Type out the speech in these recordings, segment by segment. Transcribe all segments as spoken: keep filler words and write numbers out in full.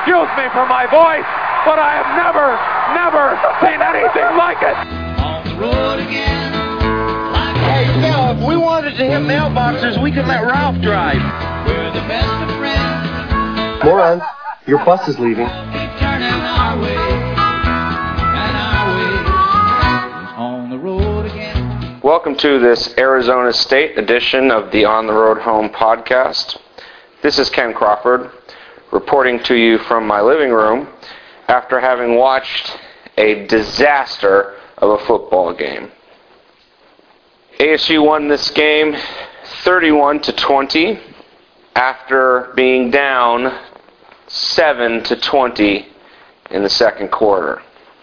excuse me for my voice, but I have never, never seen anything like it. On the road again. Hey, Phil, if we wanted to hit mailboxes, we could let Ralph drive. We're the best of friends. Moron, your bus is leaving. Keep turning our way, and our way is on the road again. Welcome to this Arizona State edition of the On the Road Home podcast. This is Ken Crawford, reporting to you from my living room after having watched a disaster of a football game. A S U won this game thirty-one to twenty after being down seven to twenty in the second quarter.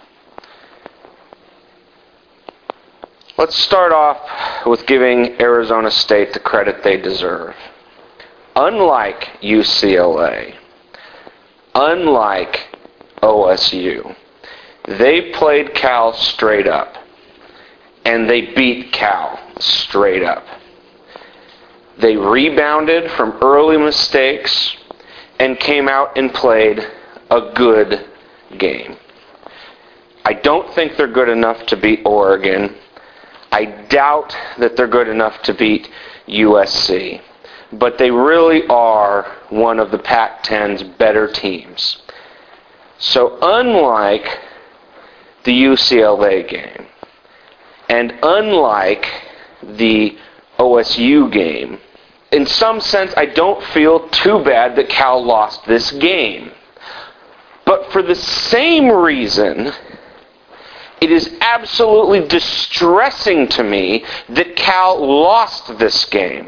Let's start off with giving Arizona State the credit they deserve. Unlike U C L A, unlike O S U, they played Cal straight up, and they beat Cal straight up. They rebounded from early mistakes and came out and played a good game. I don't think they're good enough to beat Oregon. I doubt that they're good enough to beat U S C. But they really are one of the Pac ten's better teams. So unlike the U C L A game, and unlike the O S U game, in some sense I don't feel too bad that Cal lost this game. But for the same reason, it is absolutely distressing to me that Cal lost this game.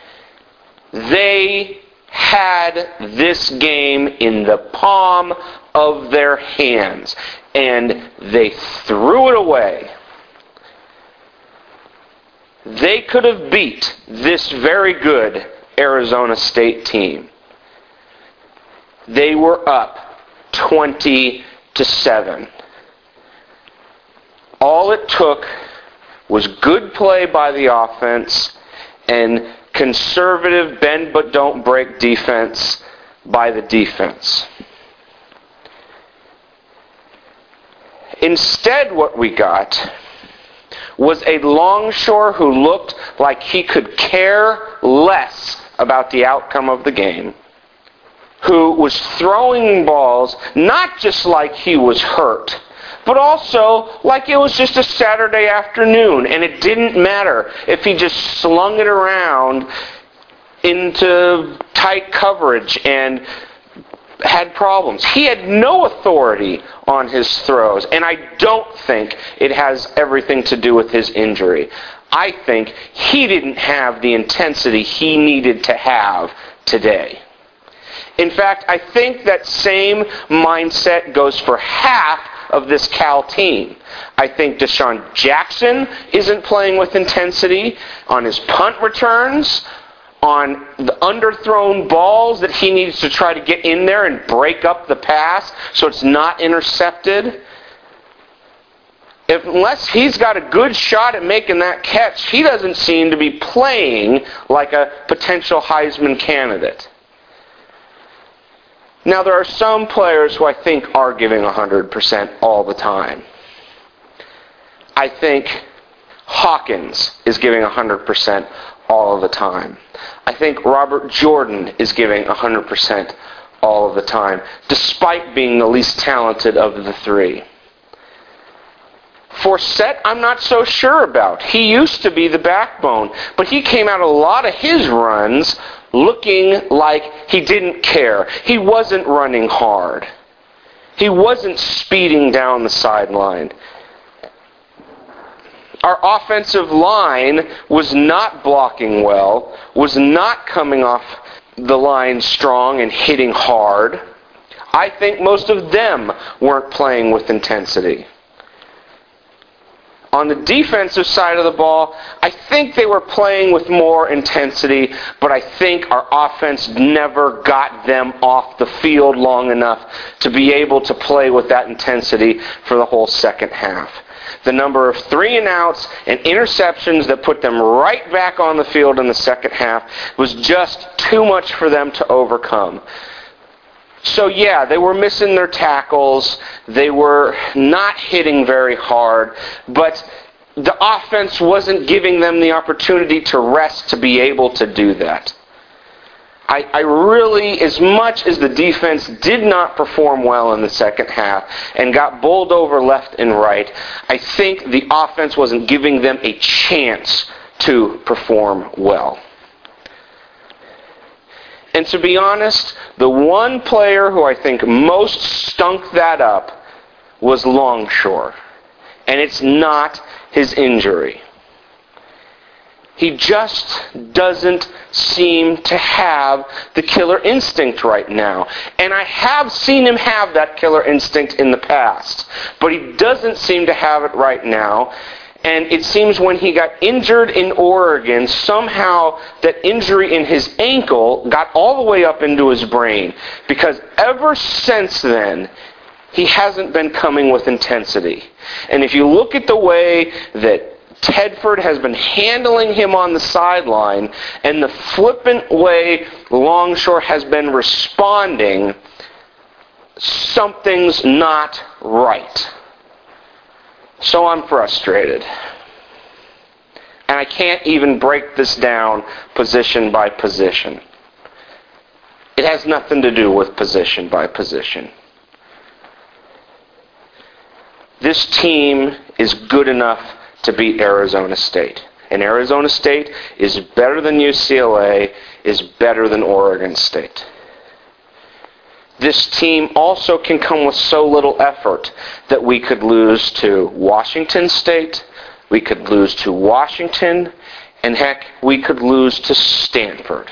They had this game in the palm of their hands, and they threw it away. They could have beat this very good Arizona State team. They were up twenty to seven. All it took was good play by the offense and conservative bend but don't break defense by the defense. Instead, what we got was a Longshore who looked like he could care less about the outcome of the game, who was throwing balls not just like he was hurt, but also like it was just a Saturday afternoon, and it didn't matter if he just slung it around into tight coverage and had problems. He had no authority on his throws, and I don't think it has everything to do with his injury. I think he didn't have the intensity he needed to have today. In fact, I think that same mindset goes for half of this Cal team. I think Deshaun Jackson isn't playing with intensity on his punt returns, on the underthrown balls that he needs to try to get in there and break up the pass so it's not intercepted. If, unless he's got a good shot at making that catch, he doesn't seem to be playing like a potential Heisman candidate. Now, there are some players who I think are giving one hundred percent all the time. I think Hawkins is giving one hundred percent all of the time. I think Robert Jordan is giving one hundred percent all of the time, despite being the least talented of the three. Forsett, I'm not so sure about. He used to be the backbone, but he came out a lot of his runs looking like he didn't care. He wasn't running hard. He wasn't speeding down the sideline. Our offensive line was not blocking well, was not coming off the line strong and hitting hard. I think most of them weren't playing with intensity. On the defensive side of the ball, I think they were playing with more intensity, but I think our offense never got them off the field long enough to be able to play with that intensity for the whole second half. The number of three and outs and interceptions that put them right back on the field in the second half was just too much for them to overcome. So yeah, they were missing their tackles. They were not hitting very hard. But the offense wasn't giving them the opportunity to rest to be able to do that. I, I really, as much as the defense did not perform well in the second half and got bowled over left and right, I think the offense wasn't giving them a chance to perform well. And to be honest, the one player who I think most stunk that up was Longshore. And it's not his injury. He just doesn't seem to have the killer instinct right now. And I have seen him have that killer instinct in the past. But he doesn't seem to have it right now. And it seems when he got injured in Oregon, somehow that injury in his ankle got all the way up into his brain. Because ever since then, he hasn't been coming with intensity. And if you look at the way that Tedford has been handling him on the sideline and the flippant way Longshore has been responding, something's not right. So I'm frustrated. And I can't even break this down position by position. It has nothing to do with position by position. This team is good enough to beat Arizona State. And Arizona State is better than U C L A, is better than Oregon State. This team also can come with so little effort that we could lose to Washington State, we could lose to Washington, and heck, we could lose to Stanford.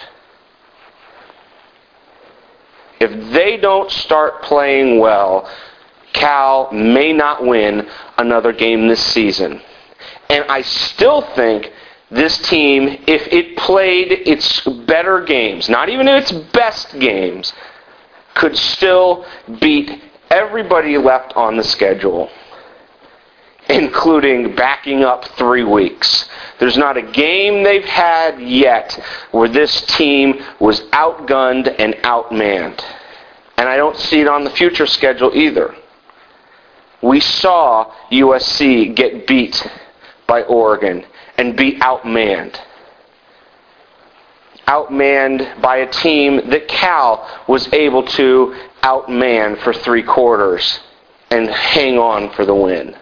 If they don't start playing well, Cal may not win another game this season. And I still think this team, if it played its better games, not even its best games, could still beat everybody left on the schedule, including backing up three weeks. There's not a game they've had yet where this team was outgunned and outmanned. And I don't see it on the future schedule either. We saw U S C get beat by Oregon and be outmanned. Outmanned by a team that Cal was able to outman for three quarters and hang on for the win.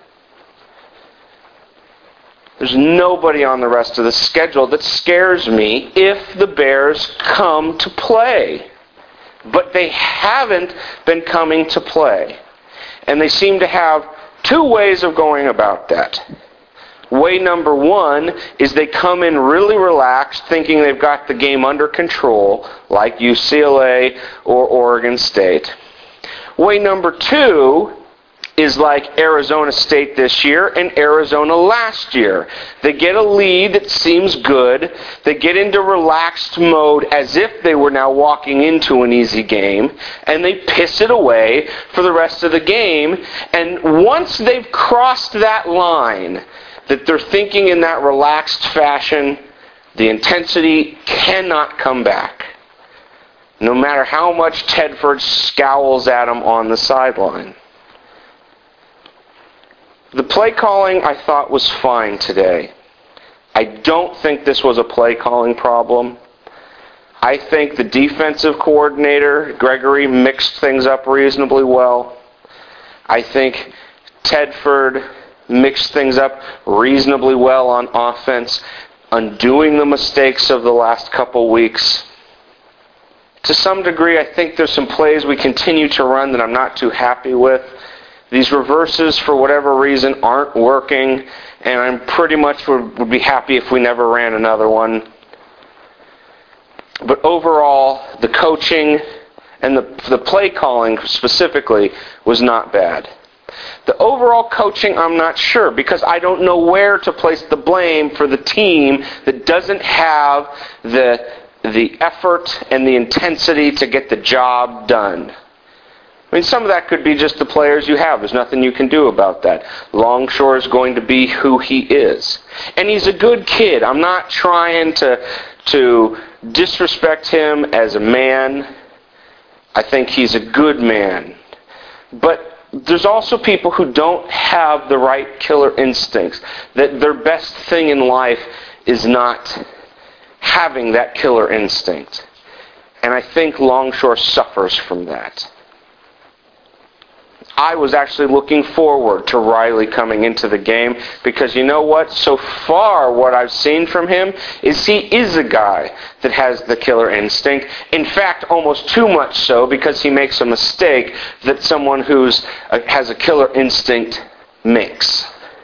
There's nobody on the rest of the schedule that scares me if the Bears come to play. But they haven't been coming to play. And they seem to have two ways of going about that. Way number one is they come in really relaxed, thinking they've got the game under control, like U C L A or Oregon State. Way number two is like Arizona State this year and Arizona last year. They get a lead that seems good. They get into relaxed mode as if they were now walking into an easy game, and they piss it away for the rest of the game. And once they've crossed that line, that they're thinking in that relaxed fashion, the intensity cannot come back. No matter how much Tedford scowls at them on the sideline. The play calling I thought was fine today. I don't think this was a play calling problem. I think the defensive coordinator, Gregory, mixed things up reasonably well. I think Tedford mixed things up reasonably well on offense, undoing the mistakes of the last couple weeks. To some degree, I think there's some plays we continue to run that I'm not too happy with. These reverses, for whatever reason, aren't working, and I pretty much would, would be happy if we never ran another one. But overall, the coaching and the, the play calling specifically was not bad. The overall coaching, I'm not sure, because I don't know where to place the blame for the team that doesn't have the, the effort and the intensity to get the job done. I mean, some of that could be just the players you have. There's nothing you can do about that. Longshore is going to be who he is. And he's a good kid. I'm not trying to, to disrespect him as a man. I think he's a good man. But there's also people who don't have the right killer instincts. That their best thing in life is not having that killer instinct. And I think Longshore suffers from that. I was actually looking forward to Riley coming into the game because you know what? So far what I've seen from him is he is a guy that has the killer instinct. In fact, almost too much so because he makes a mistake that someone who uh, has a killer instinct makes.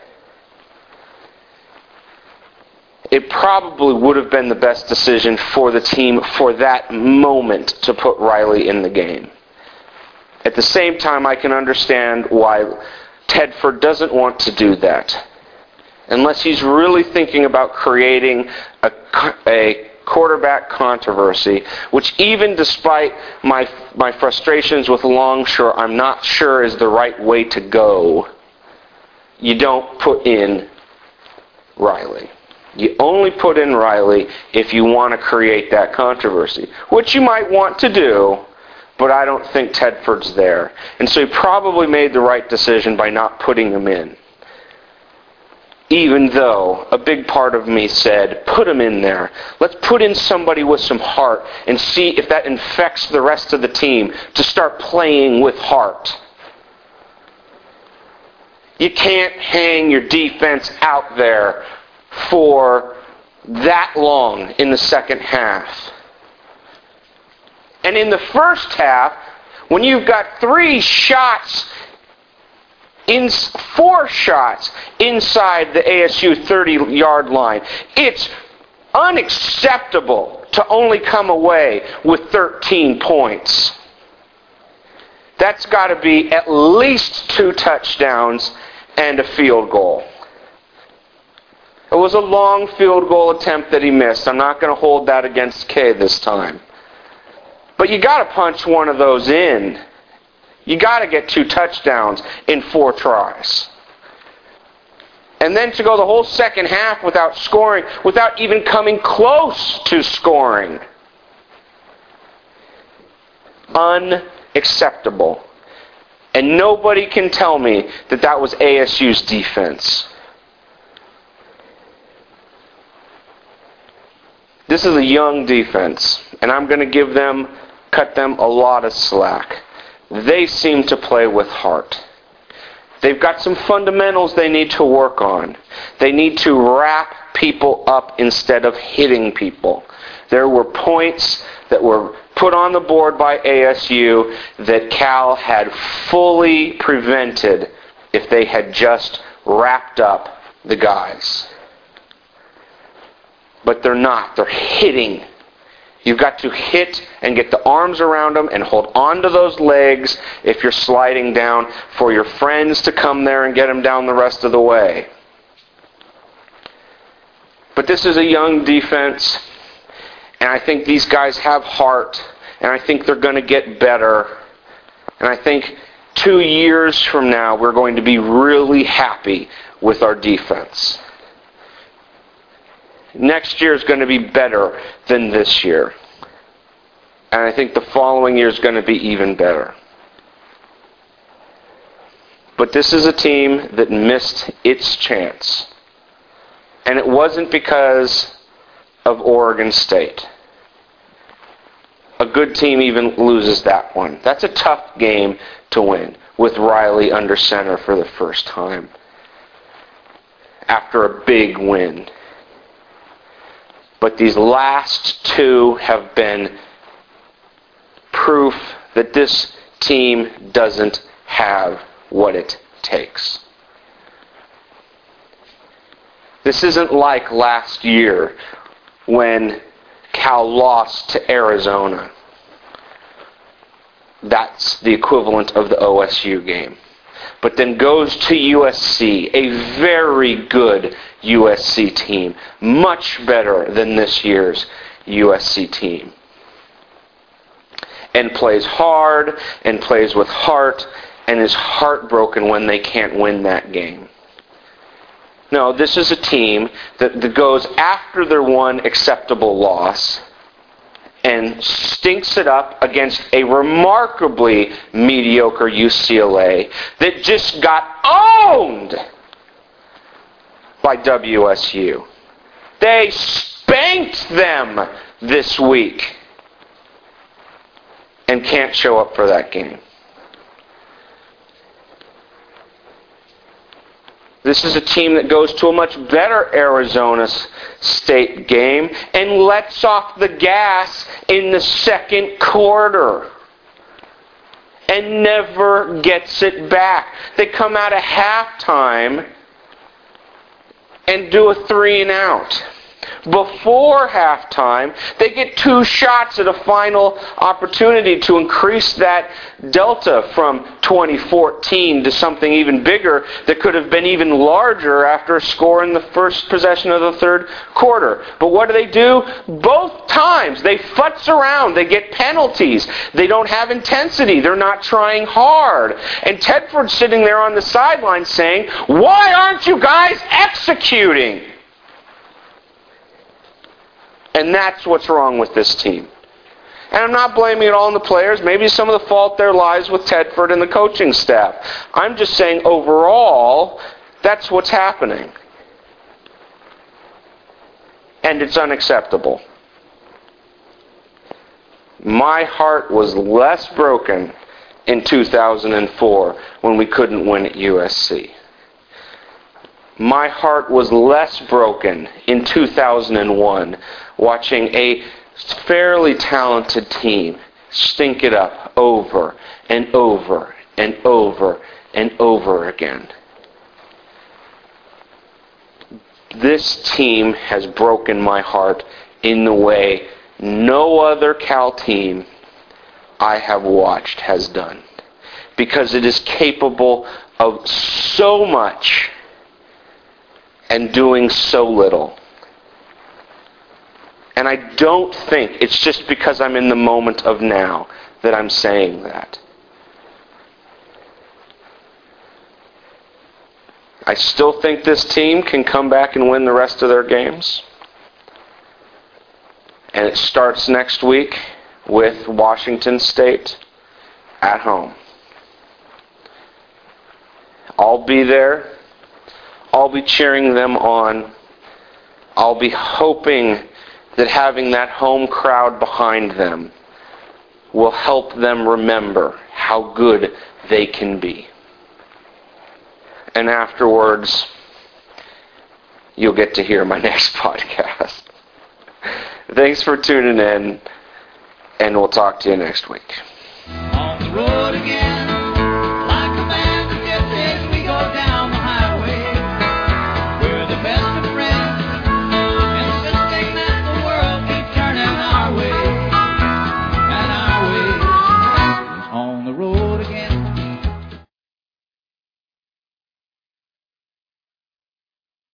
It probably would have been the best decision for the team for that moment to put Riley in the game. At the same time, I can understand why Tedford doesn't want to do that. Unless he's really thinking about creating a, a quarterback controversy, which even despite my, my frustrations with Longshore, I'm not sure is the right way to go. You don't put in Riley. You only put in Riley if you want to create that controversy, which you might want to do. But I don't think Tedford's there. And so he probably made the right decision by not putting him in. Even though a big part of me said, put him in there. Let's put in somebody with some heart and see if that infects the rest of the team to start playing with heart. You can't hang your defense out there for that long in the second half. And in the first half, when you've got three shots, in four shots inside the A S U thirty-yard line, it's unacceptable to only come away with thirteen points. That's got to be at least two touchdowns and a field goal. It was a long field goal attempt that he missed. I'm not going to hold that against Kay this time. But you got to punch one of those in. You got to get two touchdowns in four tries. And then to go the whole second half without scoring, without even coming close to scoring. Unacceptable. And nobody can tell me that that was A S U's defense. This is a young defense, and I'm going to give them, cut them a lot of slack. They seem to play with heart. They've got some fundamentals they need to work on. They need to wrap people up instead of hitting people. There were points that were put on the board by A S U that Cal had fully prevented if they had just wrapped up the guys. But they're not. They're hitting. You've got to hit and get the arms around them and hold on to those legs if you're sliding down for your friends to come there and get them down the rest of the way. But this is a young defense, and I think these guys have heart, and I think they're going to get better. And I think two years from now we're going to be really happy with our defense. Next year is going to be better than this year. And I think the following year is going to be even better. But this is a team that missed its chance. And it wasn't because of Oregon State. A good team even loses that one. That's a tough game to win with Riley under center for the first time after a big win. But these last two have been proof that this team doesn't have what it takes. This isn't like last year when Cal lost to Arizona. That's the equivalent of the O S U game. But then goes to U S C, a very good U S C team, much better than this year's U S C team. And plays hard, and plays with heart, and is heartbroken when they can't win that game. No, this is a team that, that goes after their one acceptable loss and stinks it up against a remarkably mediocre U C L A that just got owned by W S U. They spanked them this week and can't show up for that game. This is a team that goes to a much better Arizona State game and lets off the gas in the second quarter and never gets it back. They come out of halftime and do a three and out. Before halftime, they get two shots at a final opportunity to increase that delta from twenty fourteen to something even bigger that could have been even larger after a score in the first possession of the third quarter. But what do they do? Both times they futz around. They get penalties. They don't have intensity. They're not trying hard. And Tedford's sitting there on the sideline saying, "Why aren't you guys executing?" And that's what's wrong with this team. And I'm not blaming it all on the players. Maybe some of the fault there lies with Tedford and the coaching staff. I'm just saying overall, that's what's happening. And it's unacceptable. My heart was less broken in two thousand four when we couldn't win at U S C. My heart was less broken in two thousand one watching a fairly talented team stink it up over and over and over and over again. This team has broken my heart in the way no other Cal team I have watched has done, because it is capable of so much and doing so little. And I don't think it's just because I'm in the moment of now that I'm saying that. I still think this team can come back and win the rest of their games. And it starts next week with Washington State at home. I'll be there. I'll be cheering them on. I'll be hoping that having that home crowd behind them will help them remember how good they can be. And afterwards, you'll get to hear my next podcast. Thanks for tuning in, and we'll talk to you next week. On the road again.